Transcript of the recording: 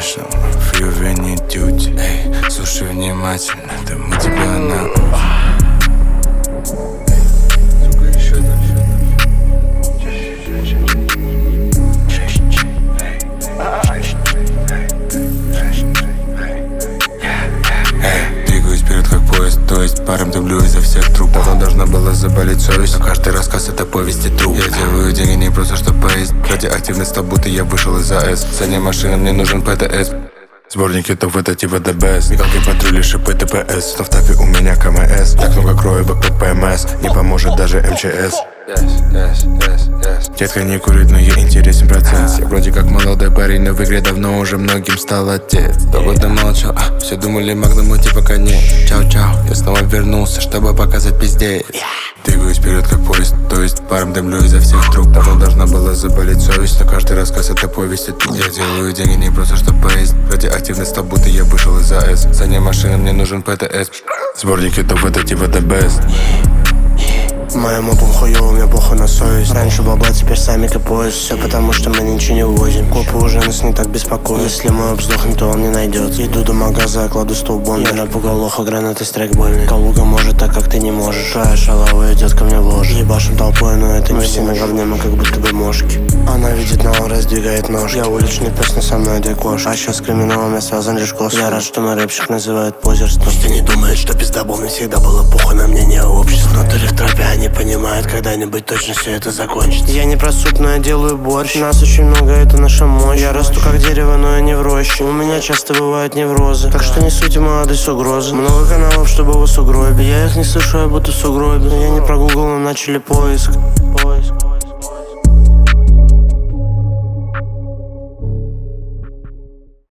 нашем фриве не дють. Эй, слушай внимательно, да мы тебя на... Двигаюсь вперед как поезд, то есть паром дублю изо всех труп. Давно должна была заболеть совесть, но каждый рассказ это повесть и труп. Я делаю деньги не просто чтобы поесть. Радиоактивность, стал будто я вышел из АЭС. Задняя машина, мне нужен ПТС. Сборник хитов, это типа the best. Мигалки, патрули, шипы, ТПС. Но в тапе у меня КМС. Так много кроебок, как ПМС. Не поможет даже МЧС. Детка не курит, но ей интересен процесс. Я вроде как молодой парень, но в игре давно уже многим стал отец. Долго молчал, все думали Магнуму типа конец. Чау-чау, я снова вернулся, чтобы показать пиздец. Двигаюсь вперед как поезд, то есть паром дымлю изо всех труб. Давно должна была заболеть совесть, но каждый рассказ это повесть и труп. Я делаю деньги не просто чтобы поесть. Радиоактивность, стал будто я вышел из АЭС. Задняя машина, мне нужен ПТС. Сборник хитов, это типа the best. Моему хуёво, у меня похуй на совесть. Раньше бабла, теперь самик и поезд. Все потому, что мы ничего не увозим. Копы уже нас не так беспокоят. Если мой обздохнет, то он не найдет. Иду до магаза, кладу столбом. Я напугал лоха, гранаты, страйкбольный. Калуга может так, как ты не можешь. Твоя шалава идет ко мне в ложь. Ебашим толпой, но это не все на говне, мы как будто бы мошки. Она видит нал, раздвигает нож. Я уличный пес, но со мной декош. А сейчас криминалом я связан лишь кос. Я рад, что мой рэпщик называют позерством. Пусть не думает, что пиздобол, мне всегда было похуй на мнение общества. Внутри в тропе они понимают, когда-нибудь точно все это закончится. Я не про суп, но я делаю борщ. Нас очень много, это наша мощь. Я расту как дерево, но я не в роще. У меня часто бывают неврозы, так что не суть мой адрес угрозы. Много каналов, чтобы в сугробе. Я их не слышу, я будто в сугробе. Я не про Google, но начали поиск.